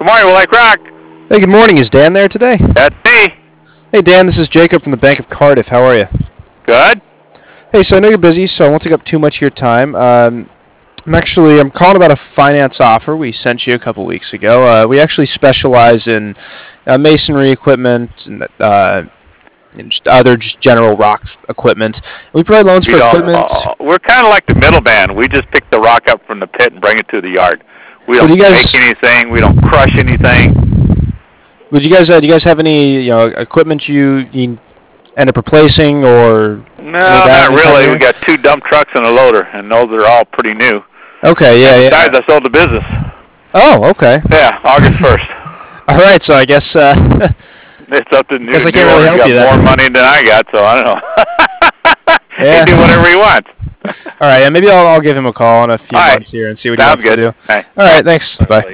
Good morning, we like rock. Hey, good morning. Is Dan there today? That's me. Hey, Dan, this is Jacob from the Bank of Cardiff. How are you? Good. Hey, so I know you're busy, so I won't take up too much of your time. I'm calling about a finance offer we sent you a couple weeks ago. We actually specialize in masonry equipment and just other general rock equipment. We provide loans for equipment. We're kind of like the middleman. We just pick the rock up from the pit and bring it to the yard. We So don't do you guys- make anything. We don't crush anything. Do you guys have any equipment you end up replacing or? No, not really. We got 2 dump trucks and a loader, and those are all pretty new. Okay, yeah. Besides, I sold the business. Oh, okay. Yeah, August 1st. All right, so I guess. It's up to Guess I can't really help you got then. more money than I got, so I don't know. Yeah. He do whatever he wants. All right, and maybe I'll give him a call in a few All right. months here and see what he Sounds wants to good. do. All right. All right, thanks. Bye.